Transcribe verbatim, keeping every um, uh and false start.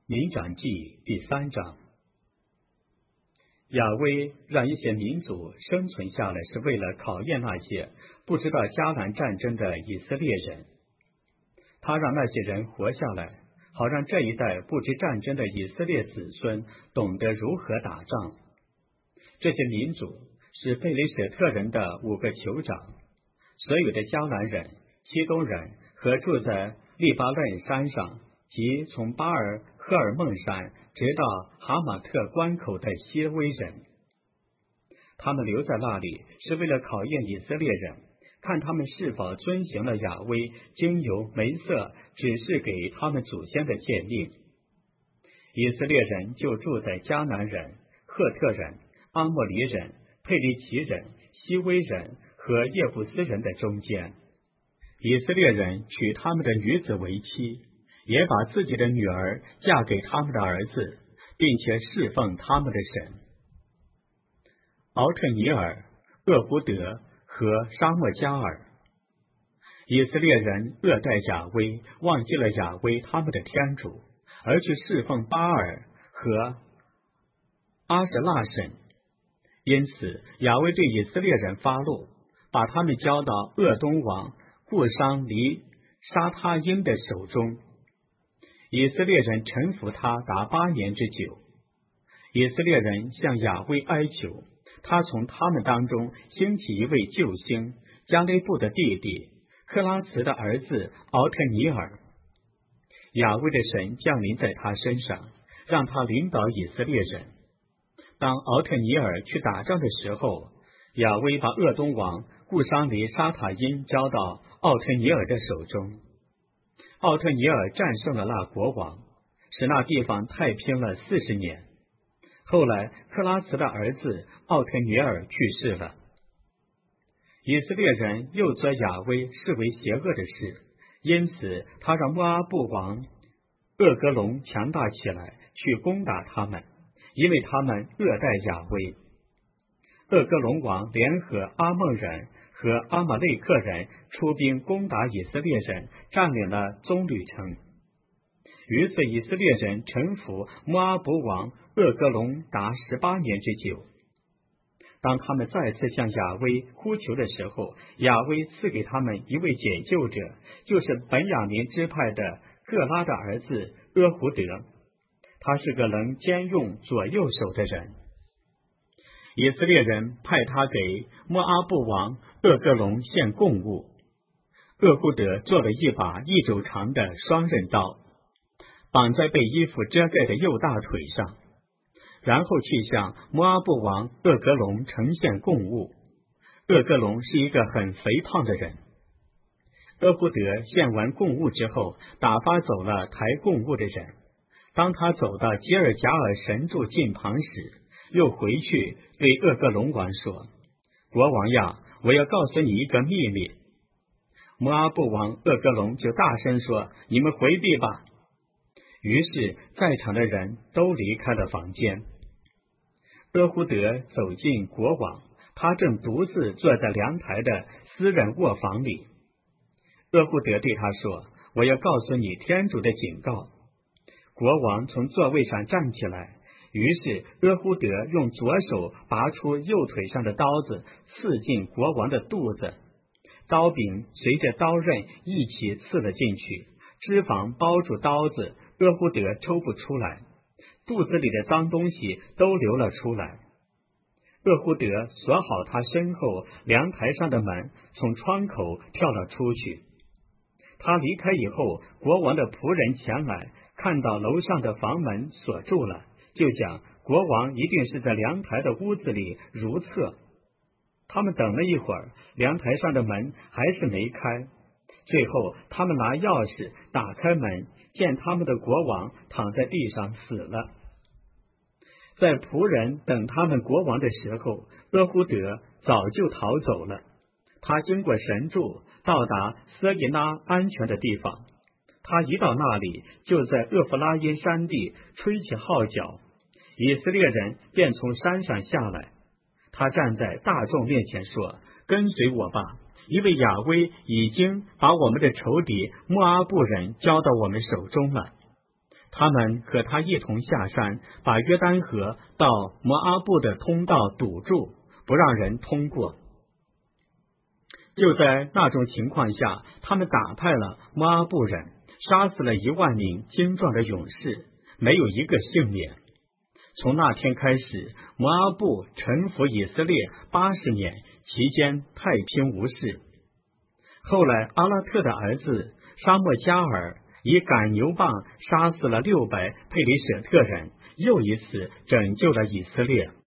民长记第三章。亚威让一些民族生存下来，是为了考验那些不知道迦南战争的以色列人。他让那些人活下来，好让这一代不知战争的以色列子孙懂得如何打仗。这些民族是贝雷舍特人的五个酋长，所有的迦南人、西东人和住在利巴嫩山上，即从巴尔赫尔孟山直到哈马特关口的西威人。他们留在那里是为了考验以色列人，看他们是否遵行了亚威经由梅瑟指示给他们祖先的诫命。以色列人就住在迦南人、赫特人、阿莫黎人、佩利奇人、西威人和叶布斯人的中间。以色列人娶他们的女子为妻，也把自己的女儿嫁给他们的儿子，并且侍奉他们的神。敖特尼尔、厄胡德和沙漠加尔。以色列人恶待亚威，忘记了亚威他们的天主，而去侍奉巴尔和阿什腊神。因此亚威对以色列人发怒，把他们交到鄂东王顾商黎沙他因的手中。以色列人臣服他达八年之久。以色列人向亚威哀求，他从他们当中兴起一位救星，加勒布的弟弟克拉茨的儿子敖特尼尔。亚威的神降临在他身上，让他领导以色列人。当敖特尼尔去打仗的时候，亚威把鄂东王顾商黎沙塔因交到奥特尼尔的手中。奥特尼尔战胜了那国王，使那地方太平了四十年。后来克拉茨的儿子奥特尼尔去世了。以色列人又责亚威视为邪恶的事，因此他让摩阿布王厄格隆强大起来，去攻打他们，因为他们恶待亚威。厄格隆王联合阿孟人和阿玛雷克人出兵攻打以色列人，占领了棕榈城。于是以色列人臣服摩阿布王厄格隆达十八年之久。当他们再次向亚威呼求的时候，亚威赐给他们一位解救者，就是本雅明支派的各拉的儿子阿胡德。他是个能兼用左右手的人。以色列人派他给摩阿布王厄格隆献贡物。厄胡德做了一把一肘长的双刃刀，绑在被衣服遮盖的右大腿上，然后去向摩阿布王厄格隆呈现贡物。厄格隆是一个很肥胖的人。厄胡德献完贡物之后，打发走了抬贡物的人。当他走到吉尔贾尔神柱近旁时，又回去对厄格隆王说：国王呀，我要告诉你一个秘密。摩阿布王厄格隆就大声说：你们回避吧。于是在场的人都离开了房间。阿胡德走进国王，他正独自坐在阳台的私人卧房里。阿胡德对他说：我要告诉你天主的警告。国王从座位上站起来，于是阿胡德用左手拔出右腿上的刀子，刺进国王的肚子，刀柄随着刀刃一起刺了进去，脂肪包住刀子，阿胡德抽不出来，肚子里的脏东西都流了出来。阿胡德锁好他身后凉台上的门，从窗口跳了出去。他离开以后，国王的仆人前来，看到楼上的房门锁住了，就想国王一定是在凉台的屋子里如厕。他们等了一会儿，凉台上的门还是没开。最后他们拿钥匙打开门，见他们的国王躺在地上死了。在仆人等他们国王的时候，阿胡德早就逃走了。他经过神柱，到达瑟伊拉安全的地方。他一到那里，就在厄弗拉因山地吹起号角，以色列人便从山上下来。他站在大众面前说：跟随我吧，因为亚威已经把我们的仇敌摩阿布人交到我们手中了。 他们和他一同下山，把约旦河到摩阿布的通道堵住，不让人通过。就在那种情况下，他们打败了摩阿布人，杀死了一万名精壮的勇士，没有一个幸免。从那天开始，摩阿布臣服以色列八十年，期间太平无事。后来阿拉特的儿子沙漠加尔以赶牛棒杀死了六百佩里舍特人，又一次拯救了以色列。